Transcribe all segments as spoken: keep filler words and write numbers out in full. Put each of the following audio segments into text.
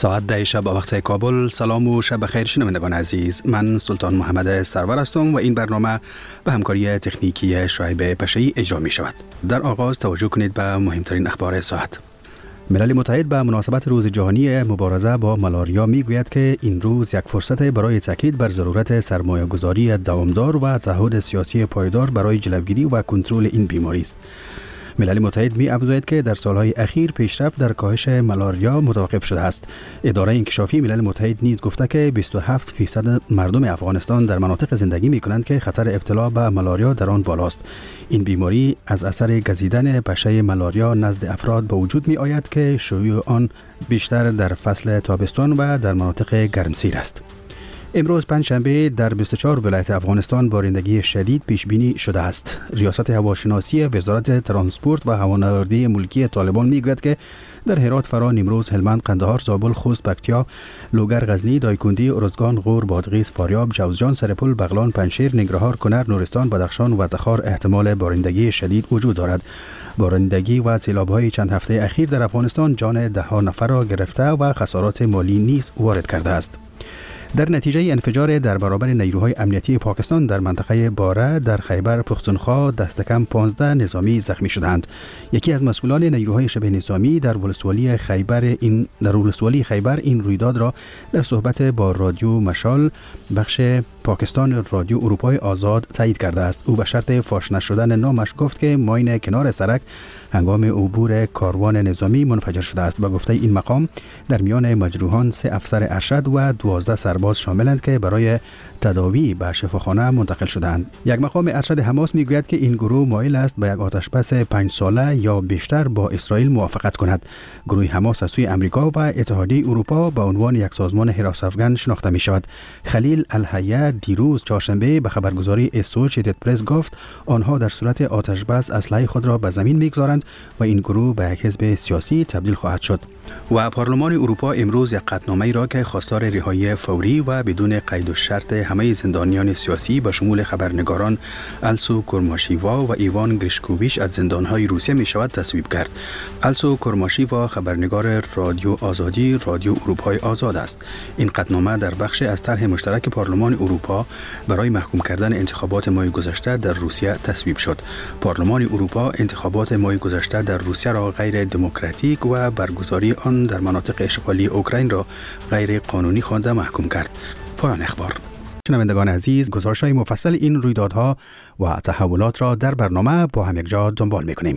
ساعت ده شب وقت کابل. سلام و شب بخیر شنوندگان عزیز، من سلطان محمد سرور هستم و این برنامه به همکاری تکنیکی شعیب پشه‌ای اجرا می شود. در آغاز توجه کنید به مهمترین اخبار ساعت. ملل متحد به مناسبت روز جهانی مبارزه با مالاریا می گوید که این روز یک فرصت برای تاکید بر ضرورت سرمایه گذاری دوامدار و تعهد سیاسی پایدار برای جلوگیری و کنترل این بیماری است. ملل متحد می افزاید که در سالهای اخیر پیشرفت در کاهش مالاریا متوقف شده است. اداره انکشافی ملل متحد نیز گفته که بیست و هفت فیصد مردم افغانستان در مناطق زندگی می کنند که خطر ابتلا به مالاریا در آن بالاست. این بیماری از اثر گزیدن پشه مالاریا نزد افراد به وجود می آید که شیوع آن بیشتر در فصل تابستان و در مناطق گرمسیر است. امروز پنجشنبه در بیست و چهار ولایت افغانستان بارندگی شدید پیش بینی شده است. ریاست هواشناسی وزارت ترانسپورت و هوانوردی ملکی طالبان میگوید که در هرات، فرا، نیمروز، هلمند، قندهار، زابل، خوست، پکتیا، لوگر، غزنی، دایکندی، ارزگان، غور، بادغیس، فاریاب، جوزجان، سرپل، بغلان، پنجشیر، ننگرهار، کنر، نورستان، بدخشان و تخار احتمال بارندگی شدید وجود دارد. بارندگی و سیلاب‌های چند هفته اخیر در افغانستان جان ده ها نفر را گرفته و خسارات مالی نیز وارد کرده است. در نتیجه انفجار در برابر نیروهای امنیتی پاکستان در منطقه باره در خیبر پختونخوا دست کم پانزده نظامی زخمی شدند. یکی از مسئولان نیروهای شبه نظامی در ولسوالی خیبر این در ولسوالی خیبر این رویداد را در صحبت با رادیو مشال بخش پاکستان رادیو اروپای آزاد تایید کرده است. او به شرط فاش نشدن نامش گفت که ماین کنار سرک هنگام عبور کاروان نظامی منفجر شده است. با گفته این مقام در میان مجروحان سه افسر ارشد و دوازده سرباز شاملند که برای تداوی به شفاخانه منتقل شدند. یک مقام ارشد حماس میگوید که این گروه مایل است به یک آتشبس پنج ساله یا بیشتر با اسرائیل موافقت کند. گروه حماس از سوی امریکا و اتحادیه اروپا به عنوان یک سازمان حراس افغان شناخته می شود. خلیل الحیه دیروز چهارشنبه به خبرگزاری اسوشیتد پرس گفت آنها در صورت آتشبس اسلحه خود را به زمین میگذارند و این گروه به یک حزب سیاسی تبدیل خواهد شد. و پارلمان اروپا امروز یک قطعنامه‌ای را که خواستار رهایی فوری و بدون قید و شرط همه زندانیان سیاسی به شمول خبرنگاران السو کورماشیوا و ایوان گریشکوویچ از زندانهای روسیه می شود تصویب کرد. السو کورماشیوا خبرنگار رادیو آزادی رادیو اروپای آزاد است. این قطعنامه در بخش از طرح مشترک پارلمان اروپا برای محکوم کردن انتخابات ماه گذشته در روسیه تصویب شد. پارلمان اروپا انتخابات ماه گذشته در روسیه را غیر دموکراتیک و برگزاری آن در مناطق اشغالی اوکراین را غیر قانونی خوانده محکوم کرد. پایان اخبار. شنوندگان عزیز، گزارش‌های مفصل این رویدادها و تحولات را در برنامه با هم یکجا دنبال می‌کنیم.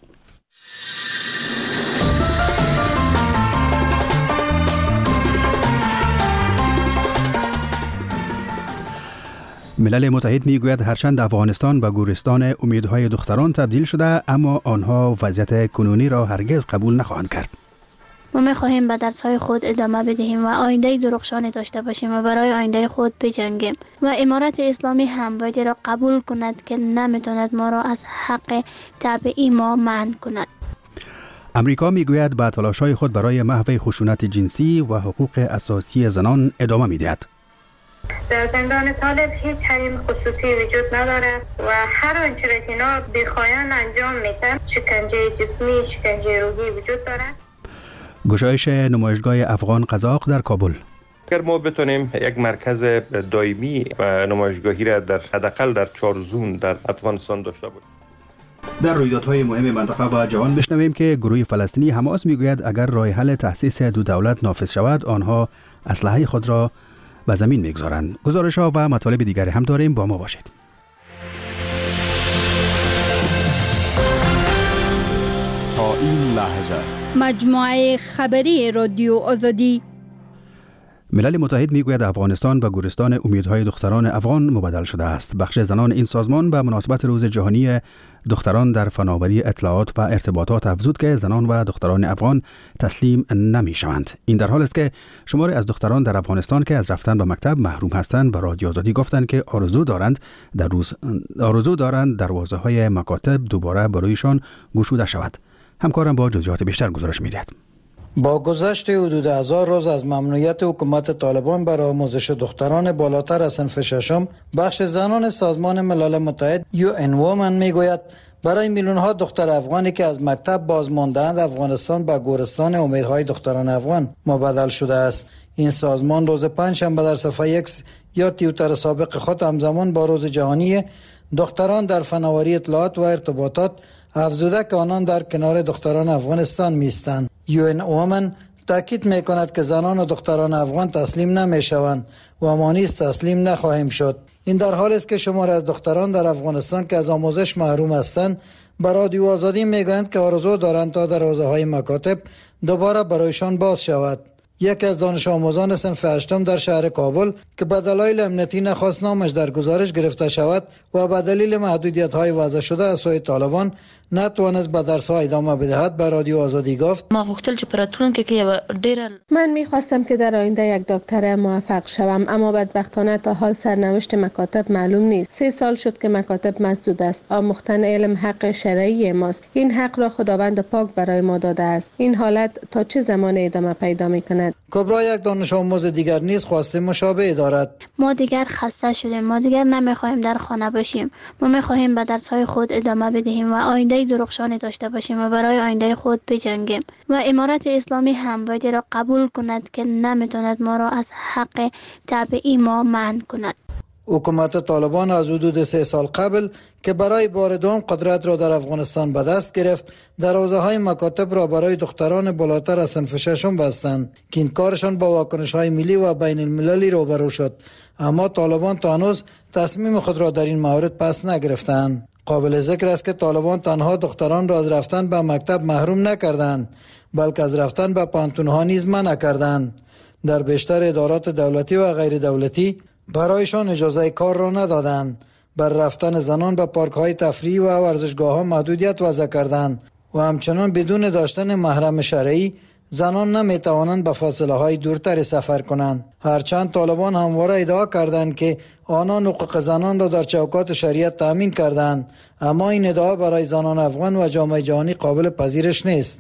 ملل متحد میگوید هرچند افغانستان به گورستان امیدهای دختران تبدیل شده، اما آنها وضعیت کنونی را هرگز قبول نخواهند کرد. ما می‌خواهیم به درس‌های خود ادامه بدهیم و آینده درخشانی داشته باشیم و برای آینده خود بجنگیم و امارت اسلامی هم باید را قبول کند که نمی‌تواند ما را از حق طبیعی ما منع کند. امریکا میگوید به تلاش‌های خود برای محو خشونت جنسی و حقوق اساسی زنان ادامه می‌دهد. در زندان طالب هیچ حریم خصوصی وجود ندارد و هر آنچه را که اینا بیخواهان انجام میدن، شکنجه جسمی، شکنجه روحی وجود دارد. گشایش نمایشگاه افغان قزاق در کابل. اگر ما بتونیم یک مرکز دائمی و نمایشگاهی را در حداقل در چهار زون در افغانستان داشته باشیم. در رویدادهای مهم منطقه و جهان بشنویم که گروه فلسطینی حماس میگوید اگر راه حل تأسیس دو دولت نافذ شود، آنها اسلحه خود را به زمین میگذارند. گزارش‌ها و مطالب دیگری هم داریم، با ما باشید. تا این لحظه مجموعه خبری رادیو آزادی. ملل متحد میگوید افغانستان به گورستان امیدهای دختران افغان مبدل شده است. بخش زنان این سازمان به مناسبت روز جهانی دختران در فناوری اطلاعات و ارتباطات افزود که زنان و دختران افغان تسلیم نمی شوند. این در حال است که شماری از دختران در افغانستان که از رفتن به مکتب محروم هستند به رادیو آزادی گفتند که آرزو دارند در روز آرزو دارند دروازه های مکاتب دوباره برایشان گشوده شود. همکارم با جزئیات بیشتر گزارش می‌دهد. با گذشت حدود هزار روز از ممنوعیت حکومت طالبان بر آموزش دختران بالاتر از صنف ششم، بخش زنان سازمان ملل متحد یو ان وومن میگوید برای میلیون ها دختر افغانی که از مکتب بازمانده‌اند، افغانستان به گورستان امیدهای دختران افغان مبدل شده است. این سازمان روز پنجشنبه در صفحه ایکس یا توییتر سابق خود همزمان با روز جهانی دختران در فناوری اطلاعات و ارتباطات افزوده که آنان در کنار دختران افغانستان میستند. یو ان وومن تاکید میکند که زنان و دختران افغان تسلیم نمیشوند و ما نیز تسلیم نخواهیم شد. این در حالی است که شماری از دختران در افغانستان که از آموزش محروم هستند به رادیو آزادی میگویند که آرزو دارند تا دروازه‌های مکاتب دوباره برایشان باز شود. یکی از دانش آموزان صنف هشتم در شهر کابل که به دلایل امنیتی نخواست نامش در گزارش گرفته شود و به دلیل محدودیت‌های وضع شده از سوی طالبان نتوانست به درس‌ها ادامه بدهد به رادیو آزادی گفت: ما غوښتل چې پراتلونکي کې ډېر من می‌خواستم که در آینده یک دکتر موفق شوم، اما بدبختانه تا حال سرنوشت مکاتب معلوم نیست. سه سال شد که مکاتب مسدود است. آموختن علم حق شرعی ماست. این حق را خداوند پاک برای ما داده است. این حالت تا چه زمان ادامه پیدا می‌کند؟ کبرا یک دانش آموز دیگر نیز خواسته مشابه دارد. ما دیگر خسته شدیم. ما دیگر نمیخواهیم در خانه باشیم. ما میخواهیم به درس‌های خود ادامه بدهیم و آینده درخشانی داشته باشیم و برای آینده خود بجنگیم. و امارت اسلامی هم باید را قبول کند که نمیتواند ما را از حق طبیعی ما منع کند. حکومت طالبان از حدود سه سال قبل که برای بار دوم قدرت را در افغانستان به دست گرفت، دروازه‌های مکاتب را برای دختران بالاتر از صنف ششم بستند که این کارشان با واکنش‌های ملی و بین المللی روبرو شد. اما طالبان تا هنوز تصمیم خود را در این مورد پس نگرفتند. قابل ذکر است که طالبان تنها دختران را از رفتن به مکتب محروم نکردند، بلکه از رفتن به پانتون‌ها نیز منع کردند. در بیشتر ادارات دولتی و غیر دولتی برایشان اجازه کار را ندادند. بر رفتن زنان به پارک‌های تفریحی و ورزشگاه‌ها محدودیت وضع کردند و همچنان بدون داشتن محرم شرعی زنان نمی‌توانند به فاصله‌های دورتری سفر کنند. هرچند طالبان همواره ادعا کردند که آنان حقوق زنان را در چوکات شریعت تأمین کردند، اما این ادعا برای زنان افغان و جامعه جهانی قابل پذیرش نیست.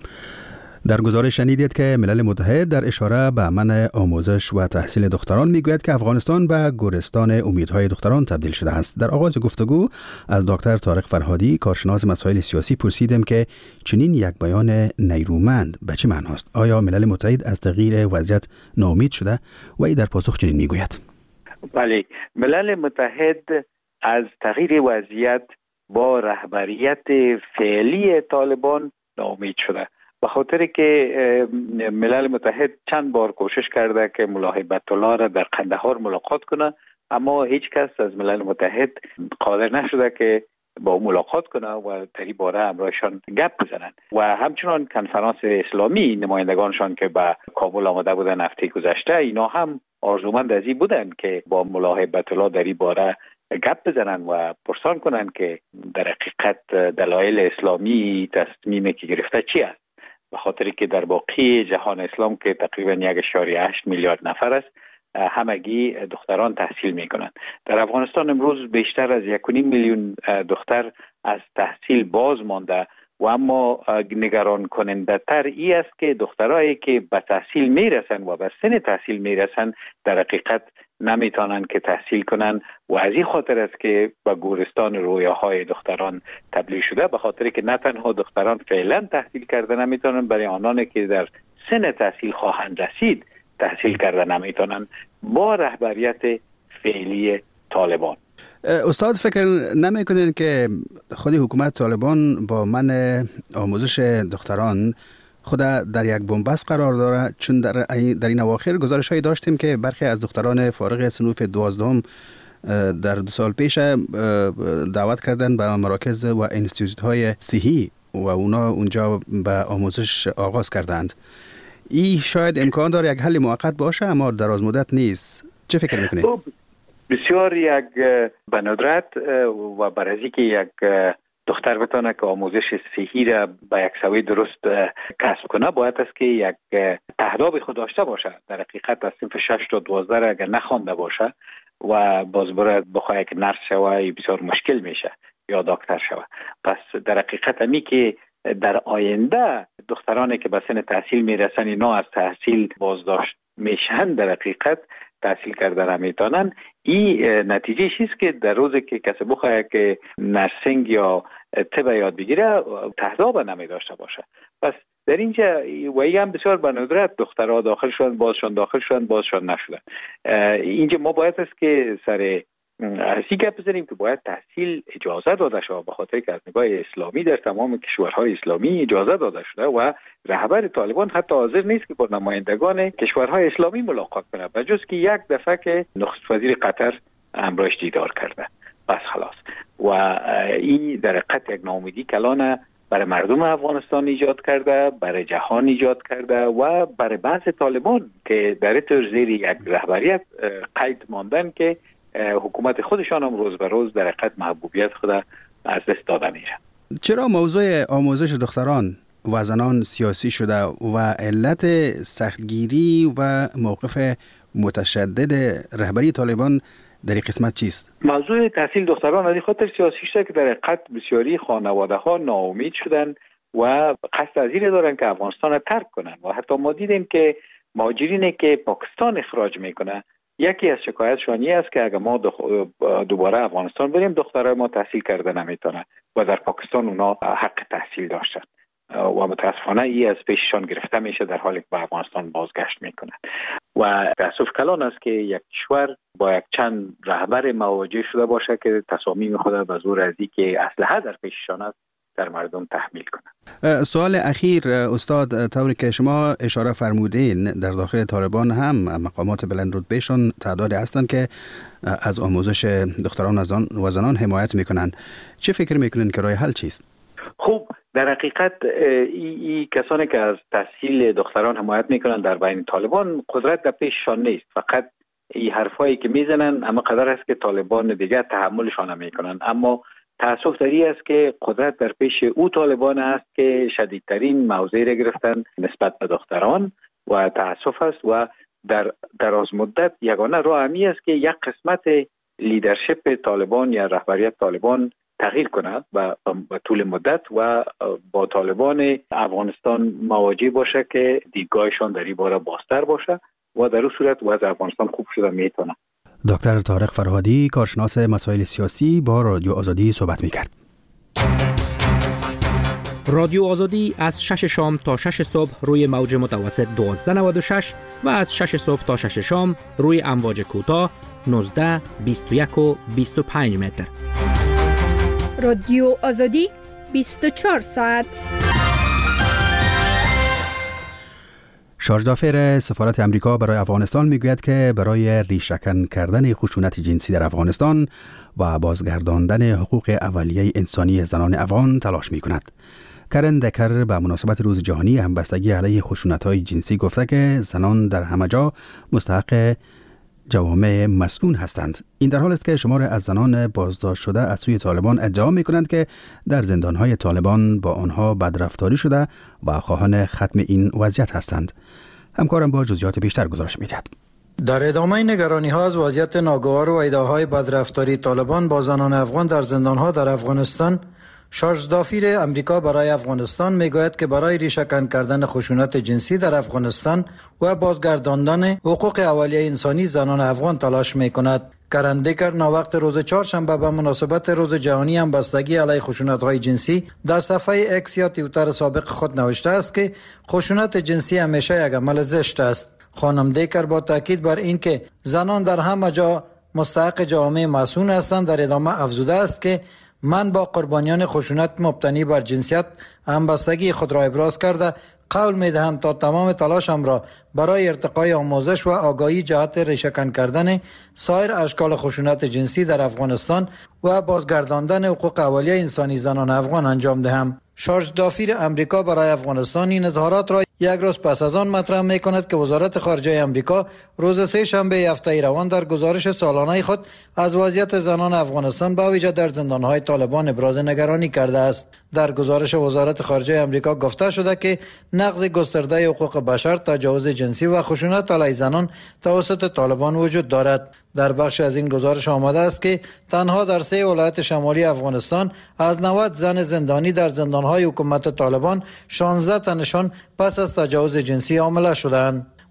در گزارش شنیدید که ملل متحد در اشاره به منع آموزش و تحصیل دختران میگوید که افغانستان به گورستان امیدهای دختران تبدیل شده است. در آغاز گفتگو از دکتر طارق فرهادی، کارشناس مسائل سیاسی، پرسیدم که چنین یک بیان نیرومند به چه معنی است؟ آیا ملل متحد از تغییر وضعیت ناامید شده؟ و ای در پاسخ چنین میگوید: بله، ملل متحد از تغییر وضعیت با رهبریت فعلی طالبان ناامید شده، به خاطر که ملل متحد چند بار کوشش کرده که ملا هیبت الله را در قندهار ملاقات کنه، اما هیچ کس از ملل متحد قادر نشده که با ملاقات کنه و در این باره همراهشان گپ بزنن. و همچنان کنفرانس اسلامی نمایندگانشان که به کابل آمده بودن هفته گذشته، اینا هم آرزومند از این بودن که با ملا هیبت الله در این باره گپ بزنن و پرسان کنن که در حقیقت دلایل اسلامی تصمیمی که گرفته چی است، به خاطر که در باقی جهان اسلام که تقریبا یک اشاره هشت میلیارد نفر است، همگی دختران تحصیل میکنند. در افغانستان امروز بیشتر از یک و نیم میلیون دختر از تحصیل باز مانده و اما نگران کننده تر ای است که دخترایی که به تحصیل میرسن و به سن تحصیل میرسن در حقیقت نمیتونن که تحصیل کنن و از این خاطر است که به گورستان رویاهای دختران تبدیل شده، به خاطر که نه تنها دختران فعلا تحصیل کرده نمیتونن، برای آنانی که در سن تحصیل خواهند رسید تحصیل کرده نمیتونن با رهبریت فعلی طالبان. استاد، فکر نمیکنین که خود حکومت طالبان با منع آموزش دختران خود در یک بنبست قرار داره؟ چون در در این اواخر گزارش هایی داشتیم که برخی از دختران فارغ صنوف دوازدهم در دو سال پیش دعوت کردن به مراکز و انستیتوت های صحی و اونا اونجا به آموزش آغاز کردند. این شاید امکان داره یک حل موقت باشه اما دراز مدت نیست. چه فکر میکنید؟ بسیار یک به ندرت و برای که یک دختر بتونه که آموزش صحی را به یک سوی درست کسب کنه، باید است که یک تهداب خود داشته باشه. در حقیقت از صنف شش تا دوازده را اگر نخوانده باشه و باز باید بخواه که نرس شوه بسیار مشکل میشه یا دکتر شوه. پس در حقیقت همی که در آینده دخترانی که به سن تحصیل میرسن اینا از تحصیل بازداشت میشن، در حقیقت تحصیل کرده نمیتونن، این نتیجه چیست که در روزی که کسی بخواه که نرسینگ یا طب یاد بگیره تهذاب نمی داشته باشه. پس در اینجا و این هم بسیار به ندرت دخترها داخل شدن، بازشان داخل شدن، بازشان نشدن. اینجا ما باید است که سر اسی گپ بزنیم که باید تحصیل اجازه داده شود، به خاطر که از نگاه اسلامی در تمام کشورهای اسلامی اجازه داده شده و رهبر طالبان حتی حاضر نیست که با نمایندگان کشورهای اسلامی ملاقات کنه، بجز که یک دفعه که نخست وزیر قطر امرایش دیدار کرده. بس خلاص. و این در حقیقت یک ناامیدی کلان برای مردم افغانستان ایجاد کرده، برای جهان ایجاد کرده و برای بعض طالبان که در طور زیر یک رهبریت قید ماندن که حکومت خودشان هم روز به روز در حقیقت محبوبیت خود از دست داده میره. چرا موضوع آموزش دختران و زنان سیاسی شده و علت سختگیری و موقف متشدد رهبری طالبان در این قسمت چیست؟ موضوع تحصیل دختران از این خاطر سیاسی شده که در حقیقت بسیاری خانواده ها ناامید شدن و قصد از این دارن که افغانستان را ترک کنن و حتی ما دیدیم که مهاجرینی که پاکستان اخراج میکنه یکی از شکایتشون این است که اگر ما دوباره افغانستان بریم دخترای ما تحصیل کرده نمیتونه و در پاکستان اونا حق تحصیل داشتن و متاسفانه این از پیششان گرفته میشه در حالی که به افغانستان بازگشت میکنن و تاسف کلان است که یک کشور با یک چند رهبر مواجه شده باشه که تصامیم خود به زور ازی که اسلحه در پیششان است در مردم تحمیل کنند. سوال اخیر استاد، طوری که شما اشاره فرمودین در داخل طالبان هم مقامات بلند رتبهشون تعدادی هستند که از آموزش دختران و زنان حمایت میکنن. چه فکر میکنین که راه حل چیست؟ خوب، در حقیقت ای, ای کسانی که از تحصیل دختران حمایت میکنن در بین طالبان قدرت در پیششان نیست، فقط این حرفایی که میزنن اما قدر است که طالبان دیگه تحملشان نمیکنن. اما تأسف داری است که قدرت در پیش او طالبان است که شدیدترین موضع را گرفتن نسبت به دختران و تأسف است و در دراز مدت یگانه راه همی است که یک قسمت لیدرشپ طالبان یا رهبریت طالبان تغییر کند و به طول مدت و با طالبان افغانستان مواجه باشه که دیدگاهشان در این باره بازتر باشه و در اون صورت وضع افغانستان خوب شده میتونه. دکتر طارق فرهادی، کارشناس مسائل سیاسی، با رادیو آزادی صحبت میکرد. رادیو آزادی از شش شام تا شش صبح روی موج متوسط دوازده نود و شش و از شش صبح تا شش شام روی امواج کوتاه نوزده، بیست و یک و بیست و پنج متر. رادیو آزادی بیست و چهار ساعت. شارژ دافر سفارت امریکا برای افغانستان میگوید که برای ریشه‌کن کردن خشونت جنسی در افغانستان و بازگرداندن حقوق اولیه انسانی زنان افغان تلاش میکند. کرن دکر به مناسبت روز جهانی همبستگی علیه خشونت‌های جنسی گفته که زنان در همه جا مستحق جوامع مسئول هستند. این در حال است که شمار از زنان بازداشت شده از سوی طالبان ادعا می‌کنند که در زندان‌های طالبان با آنها بدرفتاری شده و خواهان ختم این وضعیت هستند. همکارم با جزئیات بیشتر گزارش می‌دهد. در ادامه نگرانی‌ها از وضعیت ناگوار و ادعاهای بدرفتاری طالبان با زنان افغان در زندان‌ها در افغانستان، شارژ دافیر امریکا برای افغانستان میگوید که برای ریشه‌کن کردن خشونت جنسی در افغانستان و بازگرداندن حقوق اولیه انسانی زنان افغان تلاش میکند. کرن دکر ناوقت روز چهارشنبه به مناسبت روز جهانی همبستگی علیه خشونت‌های جنسی در صفحه اکس یا توییتر سابق خود نوشته است که خشونت جنسی همیشه یک عمل زشت است. خانم دکر با تاکید بر این که زنان در همه جا مستحق جوامع مسئول هستند در ادامه افزوده است که من با قربانیان خشونت مبتنی بر جنسیت همبستگی خود را ابراز کرده قول می دهم تا تمام تلاشم را برای ارتقای آموزش و آگاهی جهت ریشه‌کن کردن سایر اشکال خشونت جنسی در افغانستان و بازگرداندن حقوق اولیه انسانی زنان افغان انجام دهم. شارژ دافیر امریکا برای افغانستان این اظهارات را یک روز پس از آن مطرح می کند که وزارت خارجه امریکا روز سه شنبه هفته روان در گزارش سالانه خود از وضعیت زنان افغانستان به ویژه در زندان‌های طالبان ابراز نگرانی کرده است. در گزارش وزارت خارجه امریکا گفته شده که نقض گسترده حقوق بشر، تجاوز جنسی و خشونت علیه زنان توسط طالبان وجود دارد. در بخش از این گزارش آمده است که تنها در سه ولایت شمالی افغانستان از نود زن زندانی در زندان‌های حکومت طالبان شانزده تنشان پس از تجاوز جنسی حامله شدند.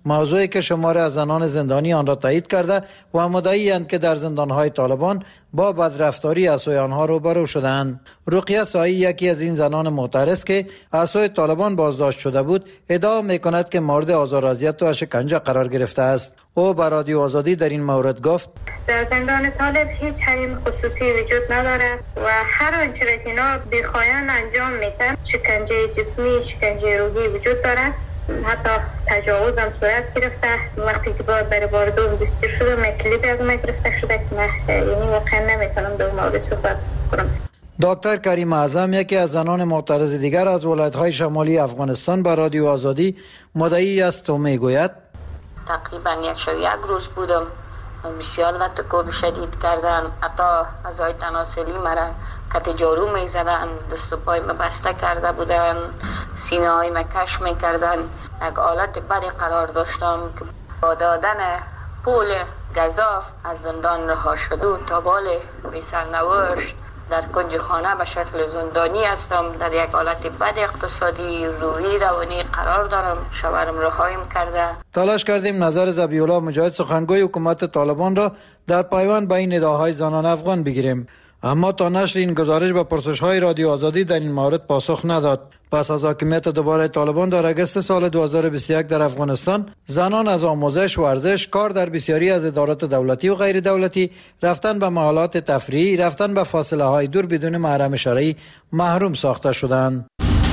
موضوعی که شماری از زنان زندانی آن را تایید کرده و مدعی‌اند که در زندانهای طالبان با بدرفتاری عصای آنها روبرو شدند. رقیه سایی یکی از این زنان معترض که عصای طالبان بازداشت شده بود ادعا می‌کند که مورد آزار و اذیت و شکنجه قرار گرفته است. او به رادیو آزادی در این مورد گفت: در زندان طالب هیچ حریم خصوصی وجود نداره و هر آنچه را که اینا بخواهند انجام میدن، شکنجه جسمی، شکنجه روحی وجود داره، حتی تجاوز هم صورت گرفته. وقتی که باید برای بار دوم دستگیر شده، من کلیپی از من گرفته شده که من یعنی واقعا نمیتونم در مورد صحبت کنم. دکتر کریم اعظم یکی از زنان معترض دیگر از ولایت‌های شمالی افغانستان به رادیو آزادی مدعی است و میگوید: تقریبا یک شو یک روز بودم، بسیار وقت شدید کردن، حتی اعضای تناسلی مرا کت جارو می زدن، دست و پای ما بسته کرده بودن، سینه های ما کش می کردن. یک حالت بدی قرار داشتم که با دادن پول گزاف از زندان رها شده و تا بال بی سرنوشت در کنج خانه به شکل زندانی هستم. در یک حالت بد اقتصادی، روحی، روانی قرار دارم. شوهرم رهایم کرده. تلاش کردیم نظر ذبیح‌الله مجاهد سخنگوی حکومت طالبان را در پیوند با این نداهای زنان افغان بگیریم، اما تا نشر این گزارش به پرسش‌های رادیو آزادی در این مورد پاسخ نداد. پس از حاکمیت دوباره طالبان در اگست سال دو هزار و بیست و یک در افغانستان، زنان از آموزش، ورزش، کار در بسیاری از ادارات دولتی و غیر دولتی، رفتن به محلات تفریحی، رفتن به فاصله های دور بدون محرم شرعی محروم ساخته شدند.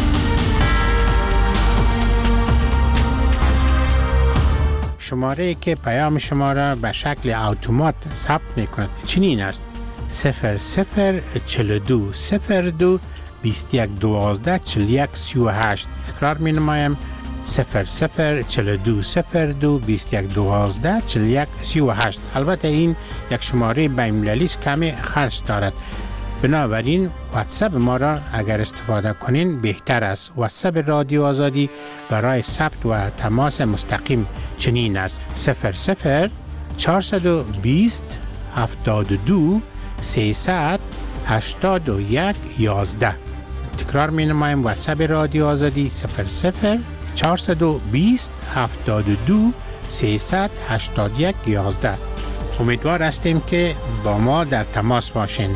شماره که پیام شما را به شکل اتومات ثبت می‌کند چنین است: صفر صفر چهل و دو صفر دو بیست و یک دوازده چهل و یک سی و هشت. تکرار می نمایم: صفر صفر چهل و دو صفر دو بیست و یک دوازده چهل و یک سی و هشت. البته این یک شماره بین‌المللی است، کمی خرج دارد، بنابراین واتساپ ما را اگر استفاده کنین بهتر است. واتساپ رادیو آزادی برای ثبت و تماس مستقیم چنین است: صفر صفر چهارصد و بیست هفتاد و دو سیصد هشتاد و یک یازده. تکرار می نمایم: واتساپ رادیو آزادی صفر صفر چهارصد و بیست هفتاد و دو سیصد هشتاد و یک یازده. امیدوار هستیم که با ما در تماس باشین.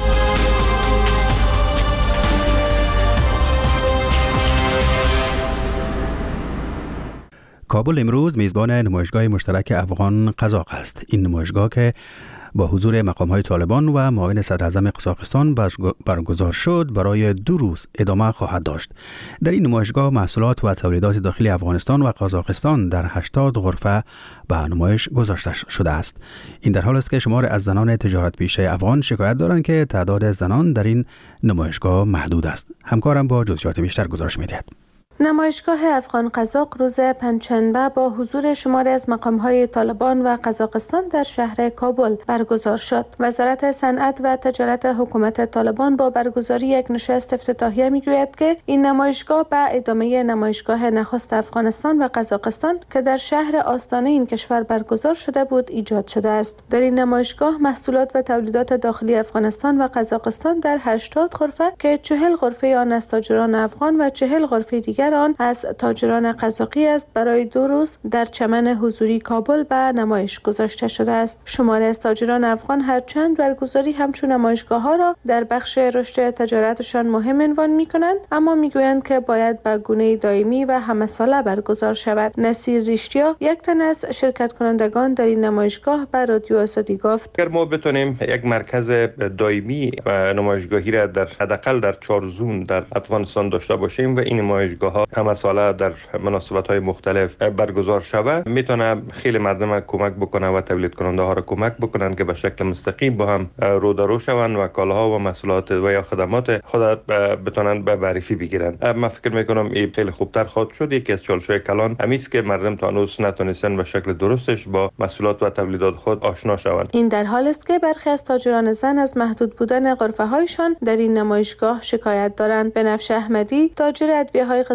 کابل امروز میزبان نمایشگاه مشترک افغان قزاق است. این نمایشگاه که با حضور مقام‌های طالبان و معاون صدراعظم قزاقستان برگزار شد برای دو روز ادامه خواهد داشت. در این نمایشگاه محصولات و تولیدات داخلی افغانستان و قزاقستان در هشتاد غرفه به نمایش گذاشته شده است. این در حال است که شمار از زنان تجارت پیشه افغان شکایت دارند که تعداد زنان در این نمایشگاه محدود است. همکارم با جزئیات بیشتر گزارش می‌دهد. نمایشگاه افغان قزاق روز پنجشنبه با حضور شماری از مقام‌های طالبان و قزاقستان در شهر کابل برگزار شد. وزارت صنعت و تجارت حکومت طالبان با برگزاری یک نشست افتتاحیه می‌گوید که این نمایشگاه به ادامه نمایشگاه نخست افغانستان و قزاقستان که در شهر آستانه این کشور برگزار شده بود ایجاد شده است. در این نمایشگاه محصولات و تولیدات داخلی افغانستان و قزاقستان در هشتاد غرفه که چهل غرفه آن از تاجران افغان و چهل غرفه دیگر آن از تاجران قزاقی است برای دو روز در چمن حضوری کابل به نمایش گذاشته شده است. شماری از تاجران افغان هرچند برگزاری همچون نمایشگاه ها را در بخش رشد تجارتشان مهم عنوان می کنند، اما می گویند که باید به گونه دائمی و همه ساله برگزار شود. نصیر ریشتیا یک تن از شرکت کنندگان در این نمایشگاه به رادیو آزادی گفت: اگر ما بتونیم یک مرکز دائمی و نمایشگاهی را در حداقل در چهار زون در افغانستان داشته باشیم و این نمایشگاه ها همه ساله در مناسبت های مختلف برگزار شود، میتونه خیلی مردم کمک بکنه و تولید کننده ها را کمک بکنن که به شکل مستقیم با هم رو در رو شوند و کالاها و محصولات و یا خدمات خود بتونن به معرفی بگیرن. من فکر میکنم این خیلی خوبتر خواهد شد. یکی از چالش‌های کلان همیست که مردم تا هنوز نتونستن به شکل درستش با محصولات و تولیدات خود آشنا شوند. این در حال است که برخی از تاجران زن از محدود بودن غرفه هایشان در این نمایشگاه شکایت دارند. بنفشه احمدی، تاجر ادویه‌های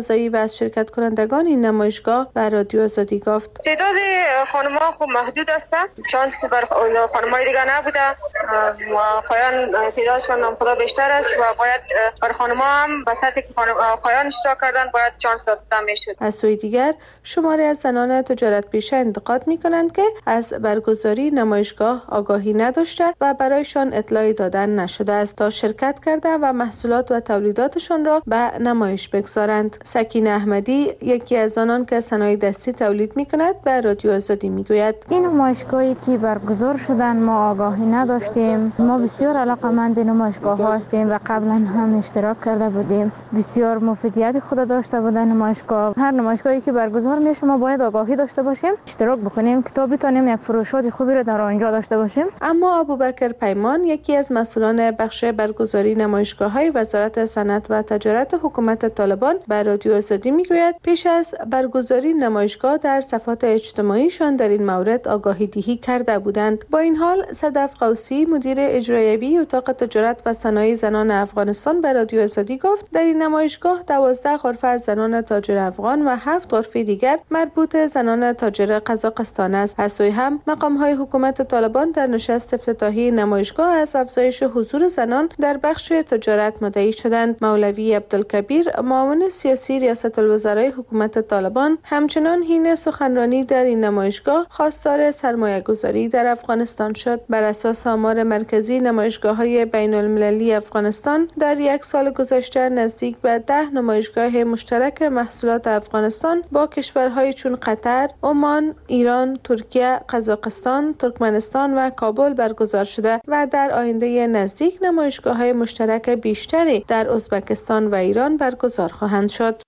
فضایی و از شرکت کنندگان این نمایشگاه به رادیو آزادی گفت. تعداد خانم‌ها خوب محدود است، چانس بر خانم‌های دیگه نبوده و آقایان تعدادشون هم خدا بیشتر است و باید بر خانم‌ها هم به سطحی که آقایان اشتراک کردن باید چانس داده میشد. از سوی دیگر شماری از زنان تجارت پیشه انتقاد می‌کنند که از برگزاری نمایشگاه آگاهی نداشته و برایشان اطلاعی دادن نشده است تا شرکت کرده و محصولات و تولیداتشان را به نمایش بگذارند. سکینه احمدی یکی از آنان که صنایع دستی تولید می‌کند به رادیو آزادی می‌گوید این نمایشگاهی که برگزار شدن ما آگاهی نداشتیم. ما بسیار علاقه‌مند نمایشگاه هستیم و قبلا هم اشتراک کرده بودیم. بسیار مفیدیت خود داشته بودن نمایشگاه. هر نمایشگاهی که برگزار میشه ما باید آگاهی داشته باشیم، اشتراک بکنیم که تا بتونیم یک فروشات خوبی را در آنجا داشته باشیم. اما ابوبکر پیمان یکی از مسئولان بخش برگزاری نمایشگاه‌های وزارت صنعت و تجارت حکومت طالبان به رادیو آزادی میگوید پیش از برگزاری نمایشگاه در صفحات اجتماعیشان در این مورد آگاهی دهی کرده بودند. با این حال صدف قوسی مدیر اجرایی اتاق تجارت و صنایع زنان افغانستان به رادیو آزادی گفت در این نمایشگاه دوازده غرفه از زنان تاجر افغان و هفت غرفه دیگر مربوط زنان تاجر قزاقستان است. از سوی هم مقام‌های حکومت طالبان در نشست افتتاحی نمایشگاه از افزایش حضور زنان در بخش تجارت مدعی شدند. مولوی عبدالکبیر معاون سیاسی ریاست الوزرای حکومت طالبان همچنان حین سخنرانی در این نمایشگاه خواستار سرمایه‌گذاری در افغانستان شد. بر اساس آمار مرکزی نمایشگاه‌های بین‌المللی افغانستان در یک سال گذشته نزدیک به ده نمایشگاه مشترک محصولات افغانستان با کشورهای چون قطر، عمان، ایران، ترکیه، قزاقستان، ترکمنستان و کابل برگزار شده و در آینده نزدیک نمایشگاه‌های مشترک بیشتری در ازبکستان و ایران برگزار خواهند شد.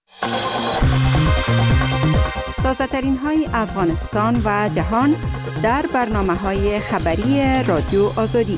تازه‌ترین های افغانستان و جهان در برنامه‌های خبری رادیو آزادی.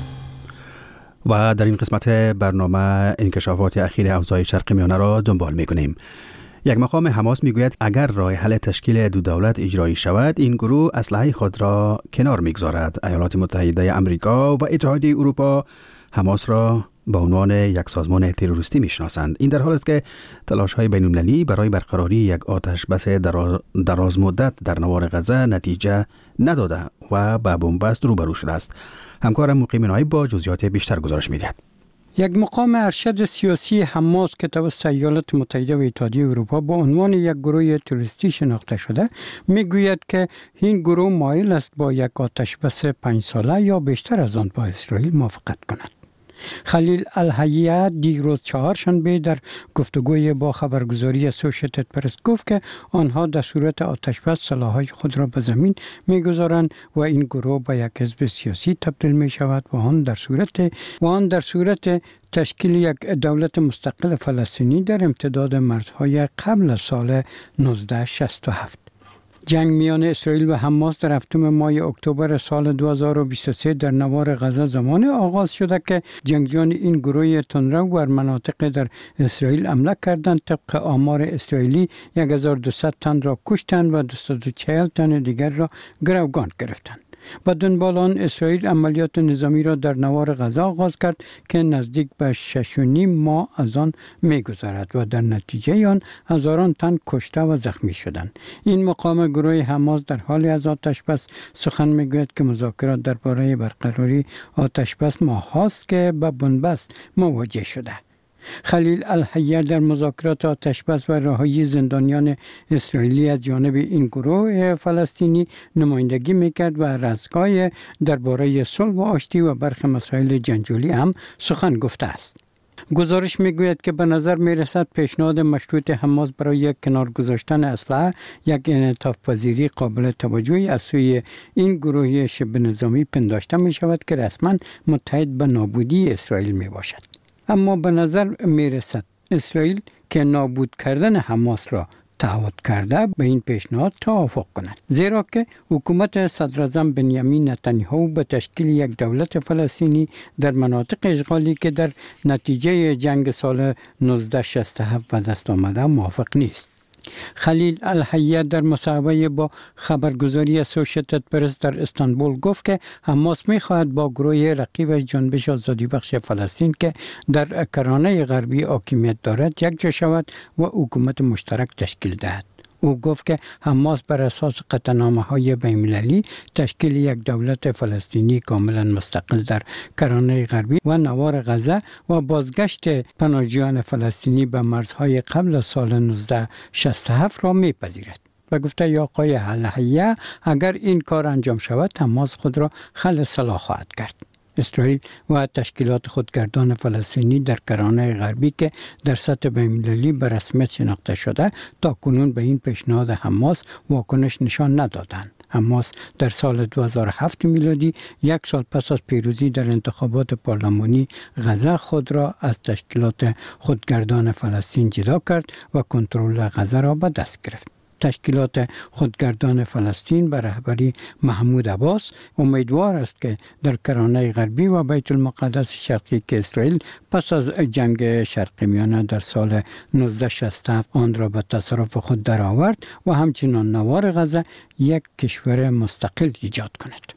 و در این قسمت برنامه انکشافات اخیر اوضاع شرق میانه را دنبال می‌کنیم. یک مقام حماس میگوید اگر راه حل تشکیل دو دولت اجرایی شود این گروه اسلحه خود را کنار میگذارد. ایالات متحده آمریکا و اتحادیه اروپا حماس را به عنوان یک سازمان تروریستی میشناسند. این در حالی است که تلاش‌های بین‌المللی برای برقراری یک آتش بس دراز مدت در نوار غزه نتیجه نداده و به بنبست روبرو شده است. همکارم مقیم نایب با جزئیات بیشتر گزارش می‌دهد. یک مقام ارشد سیاسی حماس که توسط ایالات متحده و اتحادیه اروپا به عنوان یک گروه تروریستی شناخته شده میگوید که این گروه مایل است با یک آتش بس پنج ساله یا بیشتر از آن با اسرائیل موافقت کند. خلیل الحیه دیروز چهارشنبه در گفتگوی با خبرگزاری اسوشیتد پرس گفت که آنها در صورت آتشبس سلاح‌های خود را به زمین می‌گذارند و این گروه به یک حزب سیاسی تبدیل می‌شود و آن در صورت و آن در صورت تشکیل یک دولت مستقل فلسطینی در امتداد مرزهای قبل از سال نوزده شصت و هفت. جنگ میان اسرائیل و حماس در هفتم ماه اکتبر سال دو هزار و بیست و سه در نوار غزه زمان آغاز شده که جنگجویان این گروه تندرو بر مناطق در اسرائیل حمله کردند. طبق آمار اسرائیلی هزار و دویست تن را کشتند و دویست و چهل تن دیگر را گروگان گرفتند. با دنبال آن اسرائیل عملیات نظامی را در نوار غزه آغاز کرد که نزدیک به شش و نیم ماه از آن می‌گذرد و در نتیجه آن هزاران تن کشته و زخمی شدند. این مقام گروه حماس در حال از آتشبس سخن می‌گوید که مذاکرات درباره برقراری آتشبس ماه‌هاست که به بنبست مواجه شده. خلیل الحیه در مذاکرات آتشبس و رهایی زندانیان اسرائیلی از جانب این گروه فلسطینی نمایندگی میکرد و رسگاه درباره صلح و آشتی و برخی مسائل جنجالی هم سخن گفته است. گزارش میگوید که به نظر میرسد پیشنهاد مشروط حماس برای یک کنار گذاشتن اسلحه یک انعطاف پذیری قابل توجهی از سوی این گروه شبه نظامی پنداشته می شود که رسما متحد به نابودی اسرائیل می باشد. اما به نظر می رسد اسرائیل که نابود کردن حماس را تعهد کرده به این پیشنهاد توافق کند، زیرا که حکومت صدراعظم بنیامین نتانیاهو به تشکیل یک دولت فلسطینی در مناطق اشغالی که در نتیجه جنگ سال نوزده شصت و هفت به دست آمده موافق نیست. خلیل الحیه در مصاحبه با خبرگزاری اسوشیتد پرس در استانبول گفت که حماس می‌خواهد با گروه رقیب جنبش آزادی بخش فلسطین که در کرانه غربی حاکمیت دارد یکجا شود و حکومت مشترک تشکیل دهد. او گفت که حماس بر اساس قطعنامه‌های بین‌المللی تشکیل یک دولت فلسطینی کاملا مستقل در کرانه غربی و نوار غزه و بازگشت پناهجویان فلسطینی به مرزهای قبل از سال نوزده شصت و هفت را می‌پذیرد. و گفته آقای الحیه اگر این کار انجام شود حماس خود را خلع سلاح خواهد کرد. اسرائیل و تشکیلات خودگردان فلسطینی در کرانه غربی که در سطح بین‌المللی به رسمیت شناخته شده تا کنون به این پیشنهاد حماس واکنش نشان ندادند. حماس در سال دو هزار و هفت میلادی یک سال پس از پیروزی در انتخابات پارلمانی غزه خود را از تشکیلات خودگردان فلسطین جدا کرد و کنترل غزه را به دست گرفت. تشکیلات خودگردان فلسطین به رهبری محمود عباس امیدوار است که در کرانه غربی و بیت المقدس شرقی که اسرائیل پس از جنگ شرق میانه در سال نوزده شصت و هفت آن را به تصرف خود درآورد و همچنان نوار غزه یک کشور مستقل ایجاد کند.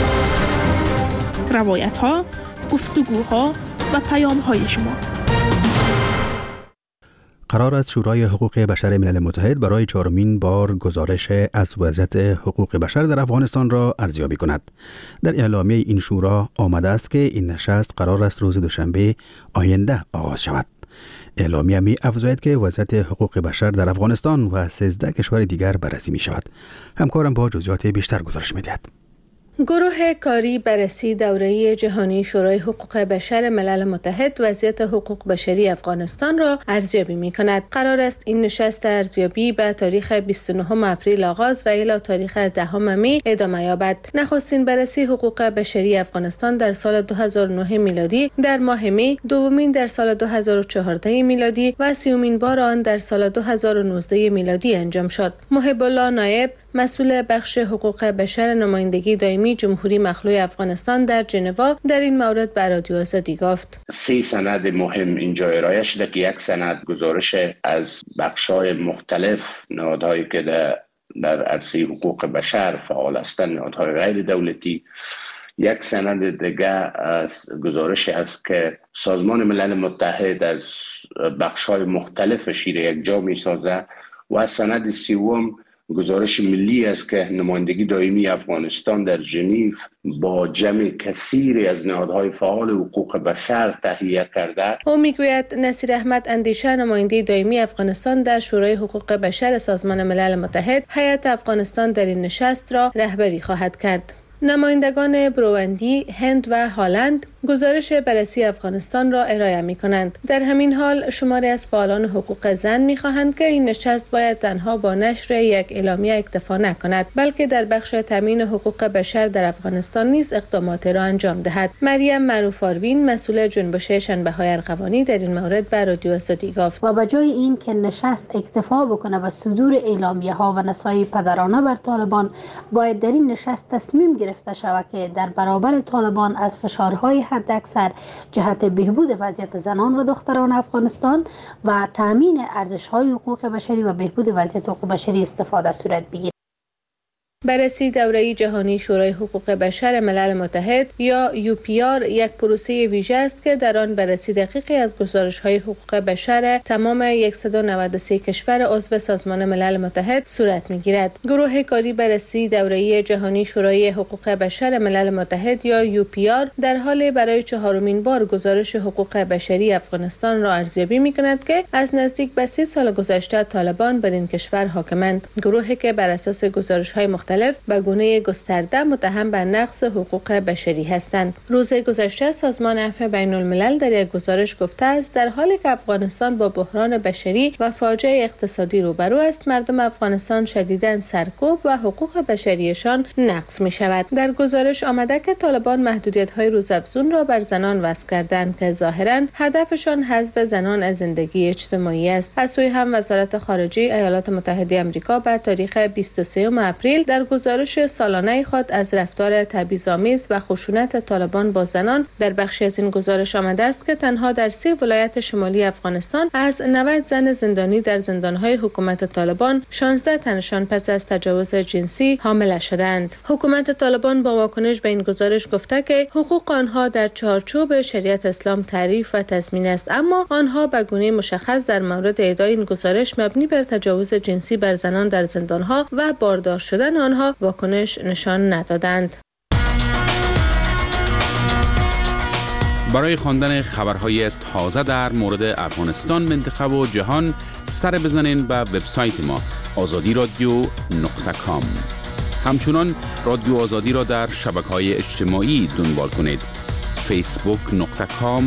روایت ها، گفتگوها و پیام های شما. قرار است شورای حقوق بشر ملل متحد برای چهارمین بار گزارش از وضعیت حقوق بشر در افغانستان را ارزیابی کند. در اعلامیه این شورا آمده است که این نشست قرار است روز دوشنبه آینده آغاز شود. اعلامیه می افزاید که وضعیت حقوق بشر در افغانستان و سیزده کشور دیگر بررسی می شود. همکارم با جزئیات بیشتر گزارش می دهد. گروه کاری بررسی دوره‌ای جهانی شورای حقوق بشر ملل متحد وضعیت حقوق بشری افغانستان را ارزیابی می‌کند. قرار است این نشست ارزیابی به تاریخ بیست و نه اپریل آغاز و الی تاریخ دهم می ادامه یابد. نخستین بررسی حقوق بشری افغانستان در سال دو هزار و نه میلادی در ماه می، دومین در سال دو هزار و چهارده میلادی و سیومین بار آن در سال دو هزار و نوزده میلادی انجام شد. محب الله نایب مسئول بخش حقوق بشر نمایندگی دائمی جمهوری مخلوع افغانستان در ژنو در این مورد به رادیو آزادی گفت: سه سند مهم اینجا ارائه شده که یک سند گزارش از بخش‌های مختلف نهادهایی که در در عرصه حقوق بشر فعال هستند، نهادهای غیر دولتی. یک سند دیگه از گزارش است که سازمان ملل متحد از بخش‌های مختلفش یک جا می‌سازد و سند سوم گزارش ملی است که نمایندگی دائمی افغانستان در ژنو با جمع کثیری از نهادهای فعال حقوق بشر تهیه کرده. او میگوید نصیر احمد اندیشه نماینده دائمی افغانستان در شورای حقوق بشر سازمان ملل متحد هیئت افغانستان در این نشست را رهبری خواهد کرد. نمایندگان بروندی، هند و هلند گزارش بررسی افغانستان را ارائه می کنند. در همین حال شماری از فعالان حقوق زن می خواهند که این نشست باید تنها با نشر یک اعلامیه اکتفا نکند، بلکه در بخش تامین حقوق بشر در افغانستان نیز اقدامات را انجام دهد. مریم معروف آروین مسئول جنبش شنبه‌های ارغوانی در این مورد به رادیو آزادی گفت: و به جای این که نشست اکتفا بکنه و صدور اعلامیه ها و نصایح پدرانه بر طالبان، باید در این نشست تصمیم گرفته شود که در برابر طالبان از فشارهای حداکثر جهت بهبود وضعیت زنان و دختران افغانستان و تامین ارزش‌های حقوق بشری و بهبود وضعیت حقوق بشری استفاده صورت بگیرد. بررسی دوره‌ای جهانی شورای حقوق بشر ملل متحد یا یو پی آر یک پروسه ویژه است که در آن بررسی دقیقی از گزارش‌های حقوق بشر تمام صد و نود و سه کشور عضو سازمان ملل متحد صورت می‌گیرد. گروه کاری بررسی دوره‌ای جهانی شورای حقوق بشر ملل متحد یا یو پی آر در حال برای چهارمین بار گزارش حقوق بشری افغانستان را ارزیابی می‌کند که از نزدیک به سی سال گذشته طالبان بر این کشور حاکمند. گروهی که بر اساس گزارش‌های مختلف به گونه گسترده متهم به نقض حقوق بشری هستند. روز گذشته سازمان عفو بین الملل در یک گزارش گفته است در حالی که افغانستان با بحران بشری و فاجعه اقتصادی روبرو است، مردم افغانستان شدیداً سرکوب و حقوق بشریشان نقض می شود. در گزارش آمده که طالبان محدودیت‌های روزافزون را بر زنان وضع کردند که ظاهراً هدفشان حذف زنان از زندگی اجتماعی است. از سوی هم وزارت خارجه ایالات متحده آمریکا به تاریخ بیست و سوم اپریل در در گزارش سالانه خود از رفتار تبعیض‌آمیز و خشونت طالبان با زنان در بخشی از این گزارش آمده است که تنها در سه ولایت شمالی افغانستان از نود زن زندانی در زندان‌های حکومت طالبان شانزده تنشان پس از تجاوز جنسی حامله شدند. حکومت طالبان با واکنش به این گزارش گفته که حقوق آنها در چارچوب شریعت اسلام تعریف و تضمین است، اما آنها به گونه مشخص در مورد ادعای این گزارش مبنی بر تجاوز جنسی بر زنان در زندان‌ها و باردار شدن آنها واکنش نشان ندادند. برای خواندن خبرهای تازه در مورد افغانستان، منطقه و جهان سر بزنین به وبسایت ما آزادی رادیو نقطه کام. همچنان رادیو آزادی را در شبکه‌های اجتماعی دنبال کنید: فیسبوک نقطه کام